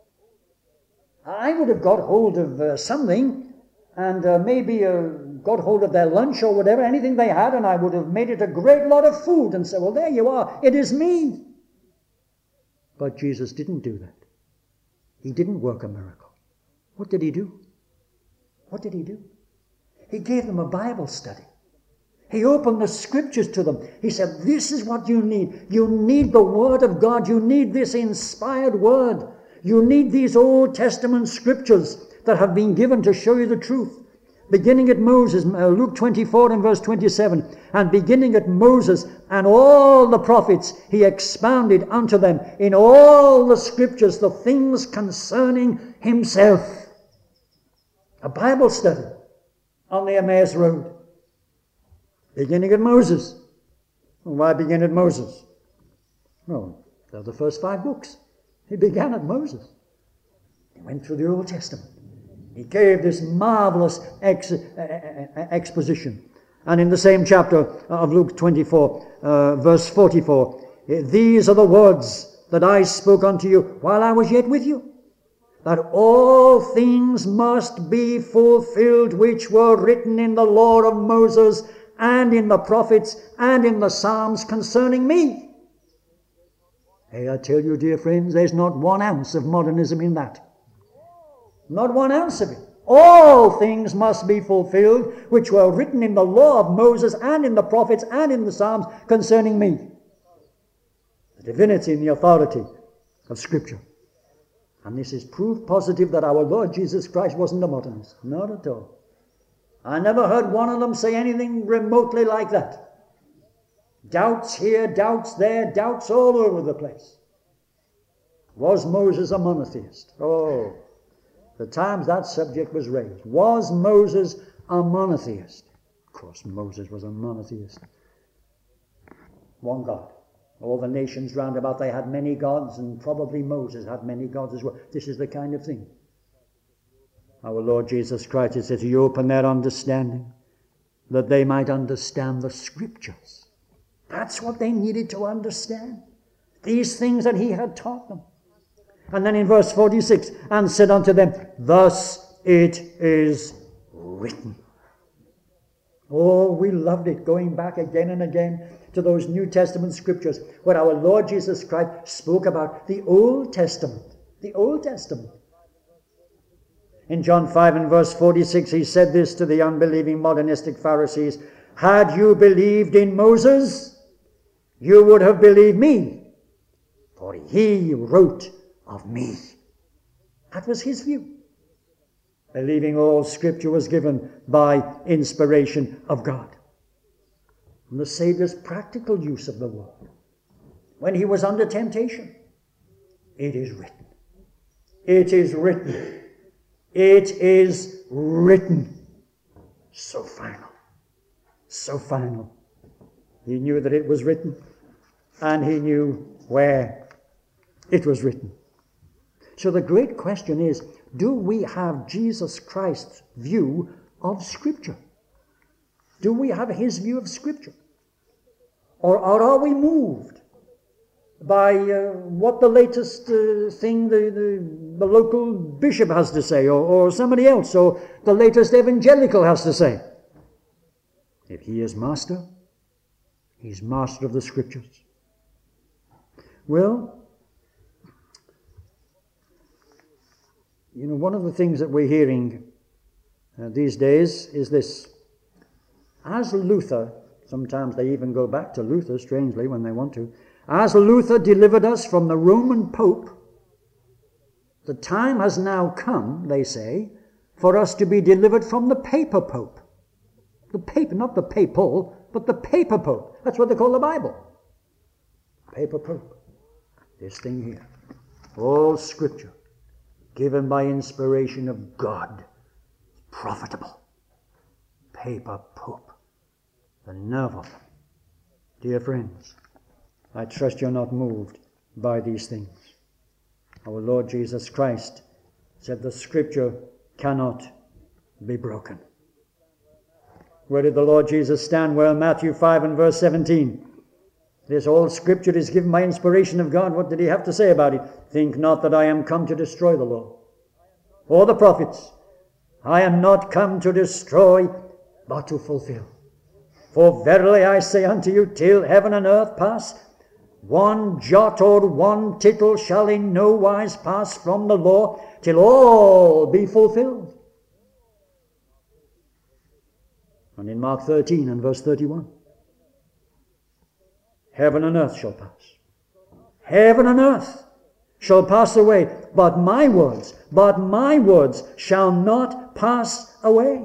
I would have got hold of uh, something and uh, maybe uh, got hold of their lunch or whatever, anything they had, and I would have made it a great lot of food and said, well, there you are, it is me. But Jesus didn't do that. He didn't work a miracle. What did he do? What did he do? He gave them a Bible study. He opened the scriptures to them. He said, this is what you need. You need the Word of God. You need this inspired Word. You need these Old Testament scriptures that have been given to show you the truth. Beginning at Moses, uh, Luke twenty-four and verse twenty-seven, and beginning at Moses and all the prophets, he expounded unto them in all the scriptures the things concerning himself. A Bible study on the Emmaus Road. Beginning at Moses. Why begin at Moses? Well, they're the first five books. He began at Moses. He went through the Old Testament. He gave this marvelous ex- exposition. And in the same chapter of Luke twenty-four, uh, verse forty-four, these are the words that I spoke unto you while I was yet with you, that all things must be fulfilled which were written in the law of Moses and in the prophets and in the Psalms concerning me. Hey, I tell you, dear friends, there's not one ounce of modernism in that. Not one ounce of it. All things must be fulfilled which were written in the law of Moses and in the prophets and in the Psalms concerning me. The divinity and the authority of Scripture. And this is proof positive that our Lord Jesus Christ wasn't a modernist. Not at all. I never heard one of them say anything remotely like that. Doubts here, doubts there, doubts all over the place. Was Moses a monotheist? Oh, the times that subject was raised. Was Moses a monotheist? Of course, Moses was a monotheist. One God. All the nations round about, they had many gods, and probably Moses had many gods as well. This is the kind of thing. Our Lord Jesus Christ, it says, He opened their understanding, that they might understand the Scriptures. That's what they needed to understand. These things that he had taught them. And then in verse forty-six, and said unto them, thus it is written. Oh, we loved it, going back again and again to those New Testament scriptures where our Lord Jesus Christ spoke about the Old Testament. The Old Testament. In John five and verse forty-six, he said this to the unbelieving modernistic Pharisees, had you believed in Moses, you would have believed me, for he wrote of me. That was his view. Believing all scripture was given by inspiration of God. And the Saviour's practical use of the word. When he was under temptation, it is written. It is written. It is written. So final. So final. He knew that it was written, and he knew where it was written. So the great question is, do we have Jesus Christ's view of Scripture? Do we have his view of Scripture? Or, or are we moved by uh, what the latest uh, thing the, the, the local bishop has to say, or, or somebody else, or the latest evangelical has to say? If he is master, he's master of the Scriptures. Well, you know, one of the things that we're hearing uh, these days is this. As Luther, sometimes they even go back to Luther, strangely, when they want to. As Luther delivered us from the Roman Pope, the time has now come, they say, for us to be delivered from the paper Pope. The paper, not the papal, but the paper Pope. That's what they call the Bible. Paper Pope. This thing here. All Scripture, given by inspiration of God, profitable. Paper Pope. The nerve of them. Dear friends, I trust you're not moved by these things. Our Lord Jesus Christ said the Scripture cannot be broken. Where did the Lord Jesus stand? Well, Matthew five and verse seventeen. This all Scripture is given by inspiration of God. What did he have to say about it? Think not that I am come to destroy the law or the prophets. I am not come to destroy, but to fulfill. For verily I say unto you, till heaven and earth pass, one jot or one tittle shall in no wise pass from the law, till all be fulfilled. And in Mark thirteen and verse thirty-one, heaven and earth shall pass. Heaven and earth shall pass away, but my words, but my words shall not pass away.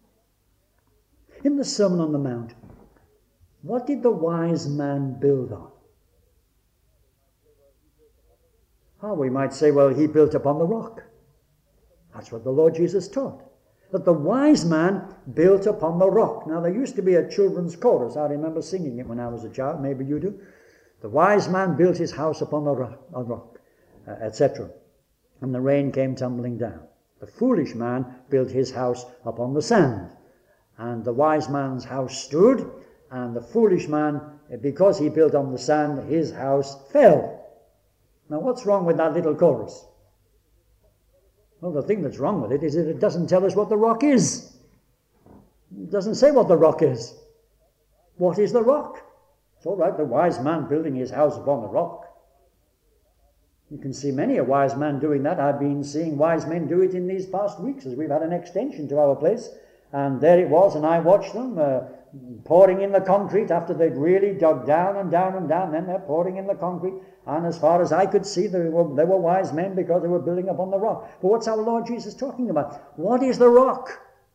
In the Sermon on the Mount, what did the wise man build on? Oh, we might say, well, he built upon the rock. That's what the Lord Jesus taught. That the wise man built upon the rock. Now, there used to be a children's chorus. I remember singing it when I was a child. Maybe you do. The wise man built his house upon the rock, a rock uh, et cetera. And the rain came tumbling down. The foolish man built his house upon the sand. And the wise man's house stood, and the foolish man, because he built on the sand, his house fell. Now, what's wrong with that little chorus? Well, the thing that's wrong with it is that it doesn't tell us what the rock is. It doesn't say what the rock is. What is the rock? It's all right, the wise man building his house upon the rock. You can see many a wise man doing that. I've been seeing wise men do it in these past weeks as we've had an extension to our place. And there it was, and I watched them uh, pouring in the concrete after they'd really dug down and down and down. Then they're pouring in the concrete. And as far as I could see, they were, they were wise men because they were building upon the rock. But what's our Lord Jesus talking about? What is the rock?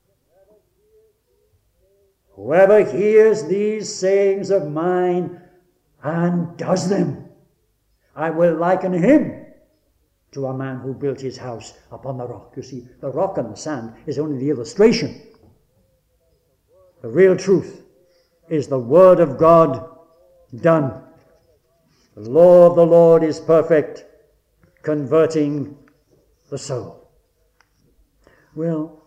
Whoever hears these sayings of mine and does them, I will liken him to a man who built his house upon the rock. You see, the rock and the sand is only the illustration. The real truth is the Word of God done. The law of the Lord is perfect, converting the soul. Well,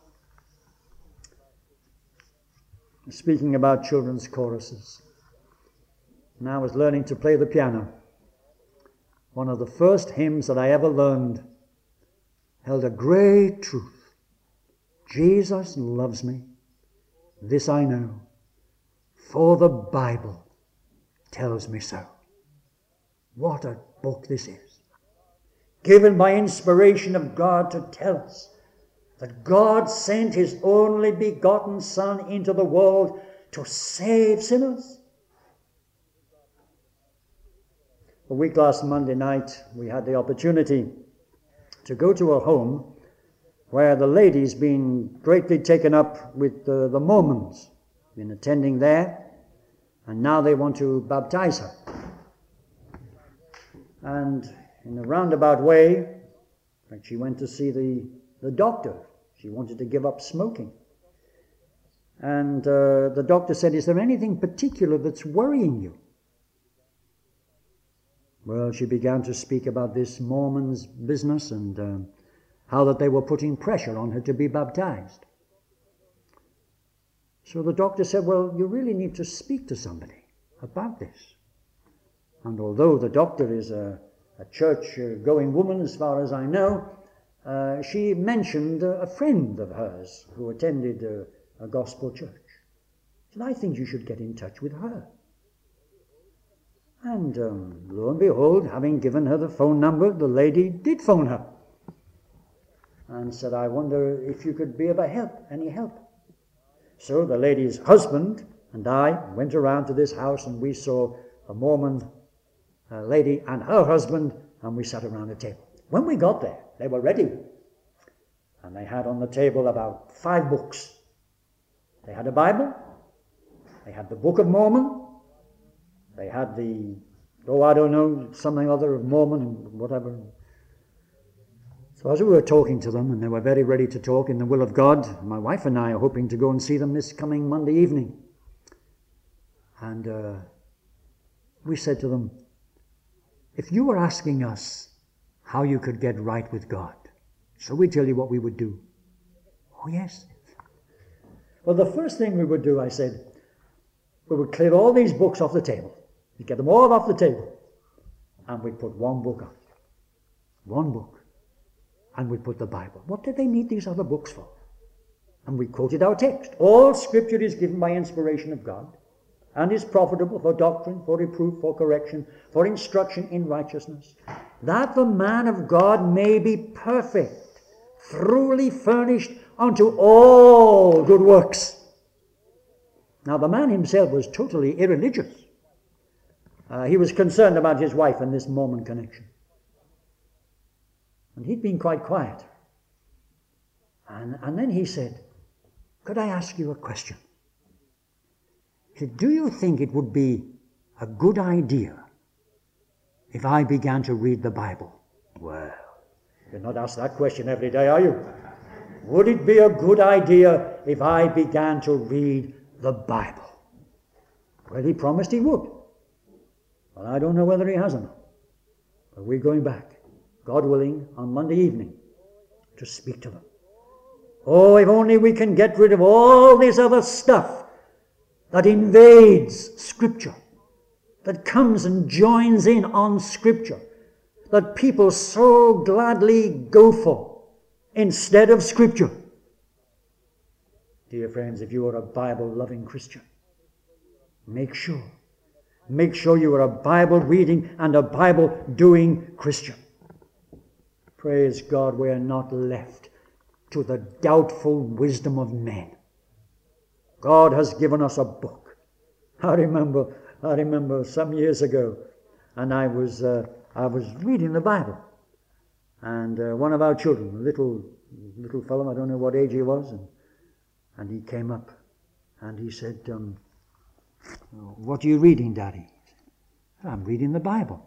speaking about children's choruses, and I was learning to play the piano, one of the first hymns that I ever learned held a great truth. Jesus loves me, this I know, for the Bible tells me so. What a book this is, given by inspiration of God to tell us that God sent his only begotten Son into the world to save sinners. A week last Monday night, we had the opportunity to go to a home where the lady's been greatly taken up with the, the Mormons, been attending there, and now they want to baptize her. And in a roundabout way, like she went to see the, the doctor. She wanted to give up smoking. And uh, the doctor said, "Is there anything particular that's worrying you?" Well, she began to speak about this Mormon's business and uh, how that they were putting pressure on her to be baptized. So the doctor said, "Well, you really need to speak to somebody about this." And although the doctor is a, a church-going woman, as far as I know, uh, she mentioned a, a friend of hers who attended a, a gospel church. She said, "I think you should get in touch with her." And um, lo and behold, having given her the phone number, the lady did phone her and said, "I wonder if you could be of a help, any help." So the lady's husband and I went around to this house, and we saw a Mormon uh, lady and her husband, and we sat around a table. When we got there, they were ready, and they had on the table about five books. They had a Bible, they had the Book of Mormon, they had the, oh, I don't know, something other of Mormon and whatever. So as we were talking to them, and they were very ready to talk in the will of God, my wife and I are hoping to go and see them this coming Monday evening. And uh, we said to them, "If you were asking us how you could get right with God, shall we tell you what we would do?" "Oh, yes." "Well, the first thing we would do," I said, "we would clear all these books off the table. We'd get them all off the table, and we'd put one book on. One book. And we'd put the Bible. What did they need these other books for?" And we quoted our text. "All Scripture is given by inspiration of God, and is profitable for doctrine, for reproof, for correction, for instruction in righteousness, that the man of God may be perfect, thoroughly furnished unto all good works." Now, the man himself was totally irreligious. Uh, he was concerned about his wife and this Mormon connection. And he'd been quite quiet. And, and then he said, "Could I ask you a question?" He said, "Do you think it would be a good idea if I began to read the Bible?" Well, you're not asked that question every day, are you? Would it be a good idea if I began to read the Bible? Well, he promised he would. Well, I don't know whether he has or not. But we're going back, God willing, on Monday evening to speak to them. Oh, if only we can get rid of all this other stuff that invades Scripture, that comes and joins in on Scripture, that people so gladly go for instead of Scripture. Dear friends, if you are a Bible-loving Christian, make sure, make sure you are a Bible-reading and a Bible-doing Christian. Praise God, we are not left to the doubtful wisdom of men. God has given us a book. I remember, I remember some years ago, and I was, uh, I was reading the Bible, and uh, one of our children, a little, little fellow, I don't know what age he was, and, and he came up, and he said, um, "What are you reading, Daddy?" "I'm reading the Bible."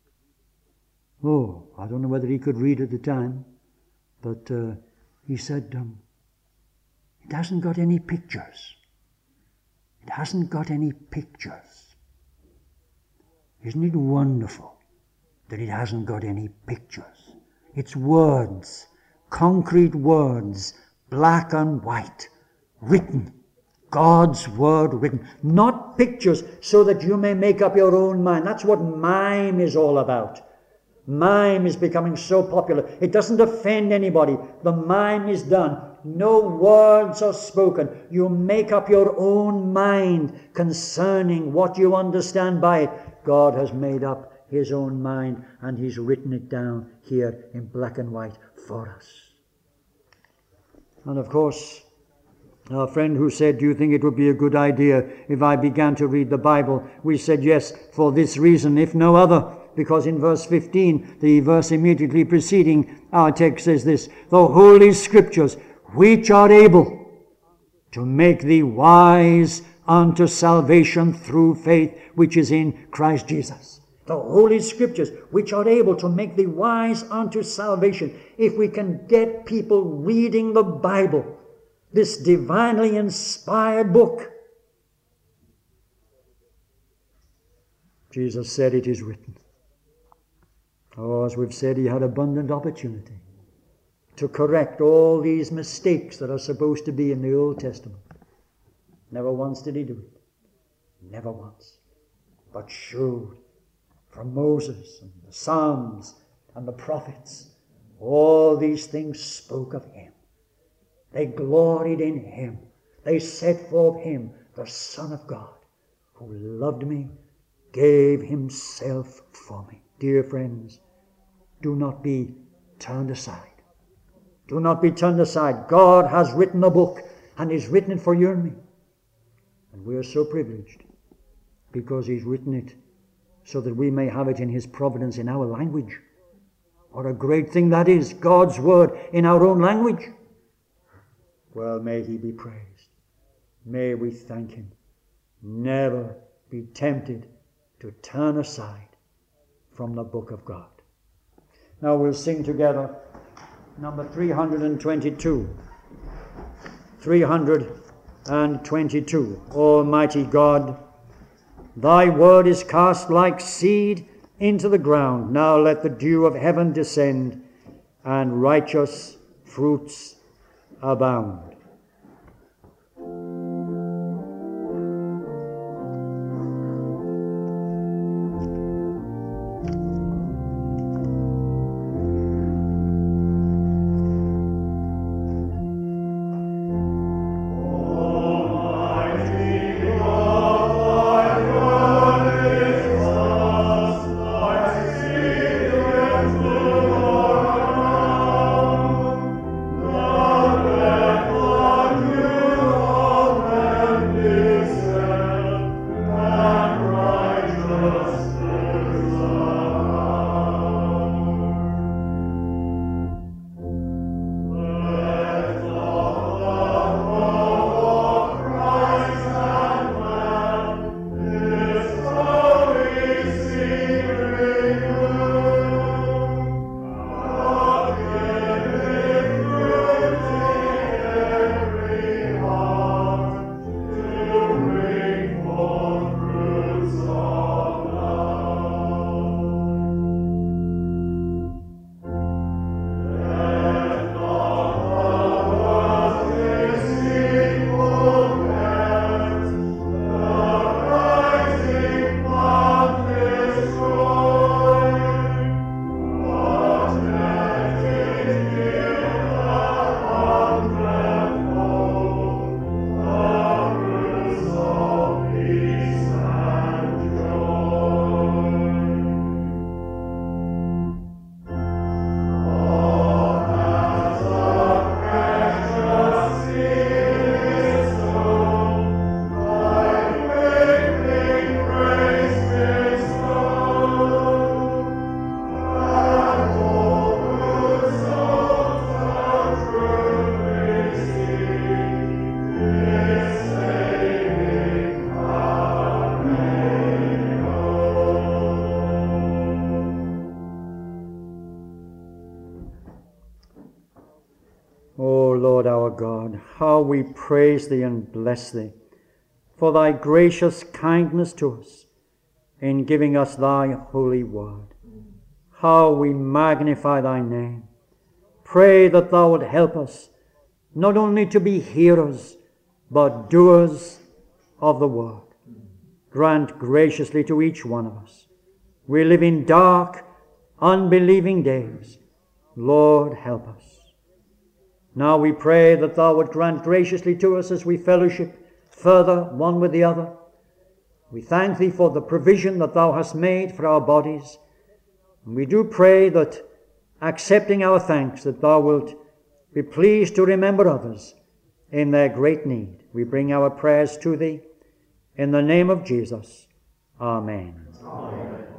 Oh, I don't know whether he could read at the time, but uh, he said, um, "It hasn't got any pictures. It hasn't got any pictures. Isn't it wonderful that it hasn't got any pictures? It's words, concrete words, black and white, written, God's word written, not pictures so that you may make up your own mind. That's what mime is all about. Mime is becoming so popular. It doesn't offend anybody. The mime is done. No words are spoken. You make up your own mind concerning what you understand by it. God has made up his own mind, and he's written it down here in black and white for us. And of course, our friend who said, do you think it would be a good idea if I began to read the Bible? We said yes, for this reason, if no other. Because in verse fifteen, the verse immediately preceding our text says this, the Holy Scriptures, which are able to make thee wise unto salvation through faith, which is in Christ Jesus. The Holy Scriptures, which are able to make thee wise unto salvation. If we can get people reading the Bible, this divinely inspired book. Jesus said, it is written. Oh, as we've said, he had abundant opportunity to correct all these mistakes that are supposed to be in the Old Testament. Never once did he do it. Never once. But showed from Moses and the Psalms and the prophets, all these things spoke of him. They gloried in him. They set forth him, the Son of God, who loved me, gave himself for me. Dear friends, do not be turned aside. Do not be turned aside. God has written a book, and he's written it for you and me. And we are so privileged because he's written it so that we may have it in his providence in our language. What a great thing that is, God's word in our own language. Well, may he be praised. May we thank him. Never be tempted to turn aside from the book of God. Now we'll sing together number three hundred twenty-two. three hundred twenty-two. Almighty God, thy word is cast like seed into the ground. Now let the dew of heaven descend, and righteous fruits abound. Lord our God, how we praise thee and bless thee for thy gracious kindness to us in giving us thy holy word. How we magnify thy name. Pray that thou would help us not only to be hearers, but doers of the word. Grant graciously to each one of us. We live in dark, unbelieving days. Lord, help us. Now we pray that thou would grant graciously to us as we fellowship further one with the other. We thank thee for the provision that thou hast made for our bodies. And we do pray that, accepting our thanks, that thou wilt be pleased to remember others in their great need. We bring our prayers to thee in the name of Jesus. Amen. Amen.